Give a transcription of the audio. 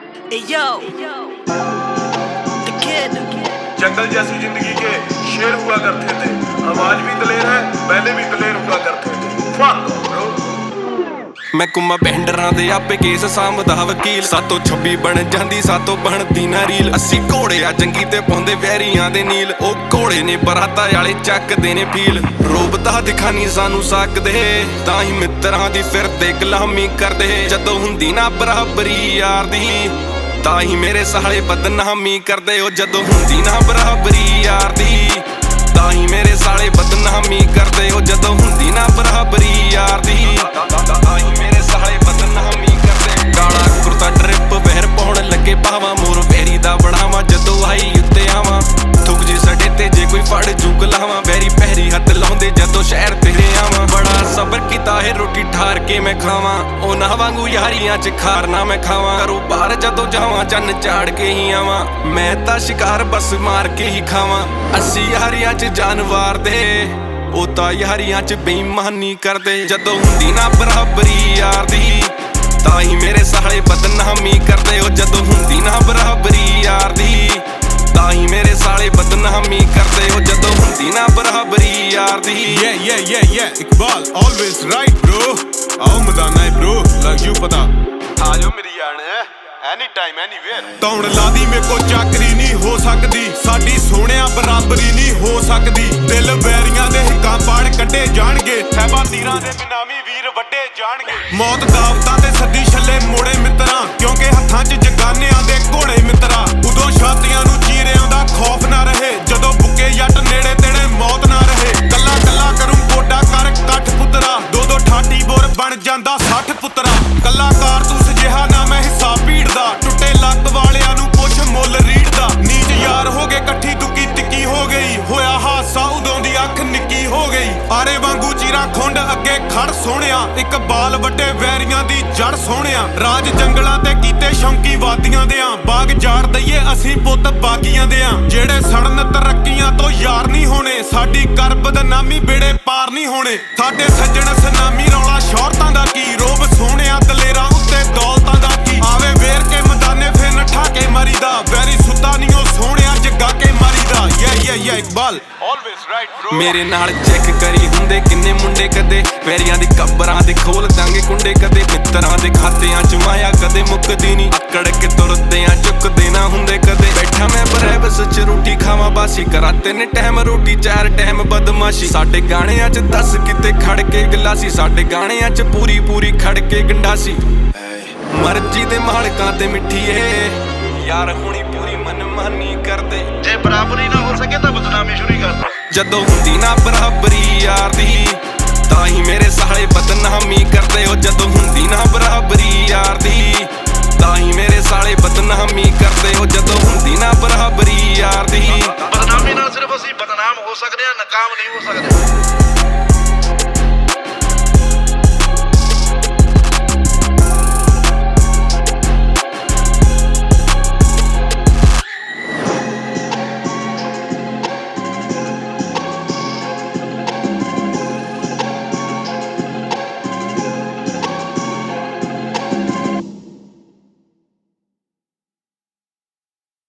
Hey yo, the kid. जंगल जैसी जिंदगी के शेर हुआ करते थे, आवाज भी दलेर है, पहले भी दलेर हुआ करते थे। Fuck bro। मैं कुमा बहंडरां दे आपे केस सामदा वकील, सातों 26 बन जांदी सातों बनदी ना रील। 80 घोड़े आ जंगी ते पाउंदे वैरियां दे नील, ओ घोड़े ने बराता वाले चकदे ने फील। रोबता दिखानी सानू सकदे, तां ही मित्रां दी फिरदे गुलामी करदे। जदों हुंदी ना बराबरी यार दी, तां ही मेरे साले बदनामी करदे। ओ जदों हुंदी ना बराबरी यार दी, तां ही मेरे साले बदनामी करदे। ओ जदों हुंदी ना बराबरी यार दी, तां ही मेरे साले बदनामी करदे। काला कुर्ता ट्रिप बहर पाउण लगे पावां, मोर वैरी दा बढ़ावां जदों आई उत्ते आवां। थुक जी सड़े ते जे कोई फड़ जुग लावां, वैरी पैरी हत्थ लाउंदे जदों शहर तेरे आवां। बड़ा सबर कीता है रोटी ठार के मैं खावां, उन्हां वांगू यारियां च खार ना मैं खावां। घरों बाहर जदों जावां चन्न चाड़ के ही आवां, मैं तां शिकार बस मार के ही खावां। 80 यारियां च जानवर दे, ओ तां यारियां च बेईमानी करदे। जदों हुंदी ना बराबरी यार दी, तां ही मेरे साले बदनामी करदे। ओ जदों हुंदी ना बराबरी यार दी, तां ही मेरे साले बदनामी करदे। ओ जदों हुंदी ना बराबरी यार दी। Yeah, Iqbal always right bro। आओ मदाना है bro, लग यू पता। आजो मेरी जान एनी टाइम एनीवेयर। तौण लादी मेरे को चाकरी नहीं हो सकदी, साडी सोहणिया बराबरी नहीं हो सकदी। दिल वैरियां दे हिक्कां पाड़ कड्डे जाणगे, साहिबा तीरां दे बिनामी वीर वड्डे जाणगे। मौत दावतां ते सद्दी छल्ले मोड़े मित्तरां, क्योंकि हत्थां 'ਚ जगानियां दे घोड़े मित्तरा। उदों छातियां नूं चीरिਆਂ दा खौफ ना रहे, जदों बुੱਕੇ जट नेड़े तेड़े मौत ना रहे। कल्ला कल्ला करूं गोडा कर ਕੱਠ पुत्तरा, दो ठाठी बोर बन जांदा 60 पुत्तरा। कल्ला कारतूस जिहा ना मैं हिस्सा भीड़ दा, टुੱਟੇ ਲੱਕ वालियां नूं पुछ मुੱਲ रीड़ दा। नीच यार हो गए कट्ठी दुकी तिक्की हो गई, होया हादसा उदों दी अख निक्की हो गई। आरे वांगू चीरा खुंड अगे खड़ सोहणिया, एक बाल ਵੱਡੇ ਵੈਰੀਆਂ ਦੀ ਜੜ ਸੋਹਣਿਆ। ਰਾਜ ਜੰਗਲਾਂ ਤੇ ਕੀਤੇ ਸ਼ੌਂਕੀ ਵਾਦੀਆਂ ਦਿਆਂ, ਬਾਗ ਜਾੜ ਦਈਏ ਅਸੀਂ ਪੁੱਤ ਬਾਗੀਆਂ ਦਿਆਂ। ਜਿਹੜੇ ਸੜਨ ਤਰੱਕੀਆਂ ਤੋਂ ਯਾਰ ਨਹੀਂ ਹੋਣੇ, ਸਾਡੀ ਕਰ ਬਦਨਾਮੀ ਬੇੜੇ ਪਾਰ ਨਹੀਂ ਹੋਣੇ। ਸਾਡੇ ਸੱਜਣ ਸਨਾਮੀ ਰੌਲਾ ਸ਼ੌਹਰਤਾਂ ਦਾ ਕੀ, ਰੋਬ ਸੋਹਣਿਆ ਦਲੇਰਾਂ ਉੱਤੇ ਦੌਲਤਾਂ ਦਾ ਕੀ। ਆਵੇ ਵੇਰ ਕੇ ਮੈਦਾਨੇ ਫਿਰ ਨਠਾ ਕੇ ਮਾਰੀਦਾ, ਵੈਰੀ ਸੁੱਤਾ ਨਹੀਂ ਉਹ ਸੋਹਣਿਆ ਜੱਗਾ ਕੇ ਮਾਰੀਦਾ। Yeah Iqbal always right bro। ਮੇਰੇ ਨਾਲ ਚੈੱਕ ਕਰੀ ਹੁੰਦੇ ਕਿੰਨੇ ਮੁੰਡੇ ਕਦੇ, ਵੈਰੀਆਂ ਦੀ ਕਬਰਾਂ ਦੇ ਖੋਲ ਦਾਂਗੇ ਕੁੰਡੇ ਕਦੇ। ਮਿੱਤਰਾਂ ਦੇ ਖਾਤਿਆਂ 'ਚ ਮਾਇਆ ਕਦੇ ਮੁੱਕਦੀ ਨਹੀਂ, ਅਕੜ ਕੇ ਤੁਰਦੇ ਆ ਚੁੱਕਦੇ ਨਾ ਹੁੰਦੇ ਕਦੇ। ਬੈਠਾ ਮੈਂ ਬਰੈਬਸ 'ਚ ਰੋਟੀ ਖਾਵਾਂ ਬਾਸੀ, ਕਰਾਂ 3 ਟਾਈਮ ਰੋਟੀ 4 ਟਾਈਮ ਬਦਮਾਸ਼ੀ। ਸਾਡੇ ਗਾਣਿਆਂ 'ਚ 10 ਕਿਤੇ ਖੜ ਕੇ ਗਲਾਸੀ, ਸਾਡੇ ਗਾਣਿਆਂ 'ਚ ਪੂਰੀ ਖੜ ਕੇ ਗੰਡਾਸੀ। ਮਰਜ਼ੀ ਦੇ ਮਾਲਕਾਂ ਤੇ ਮਿੱਠੀਏ ਯਾਰ ਹੁਣੀ ਪੂਰੀ ਮਨਮਾਨੀ ਕਰਦੇ। ਜੇ ਬਰਾਬਰੀ ਨਾ ਹੋ ਸਕੇ ਤਾਂ ਬਦਨਾਮੀ ਸ਼ੁਰੂ ਕਰ। ਜਦੋਂ ਹੁੰਦੀ ਨਾ ਬਰਾਬਰੀ ਯਾਰ ਦੀ, ਤਾਂ ਹੀ ਮੇਰੇ ਸਾਲੇ ਬਦਨਾਮੀ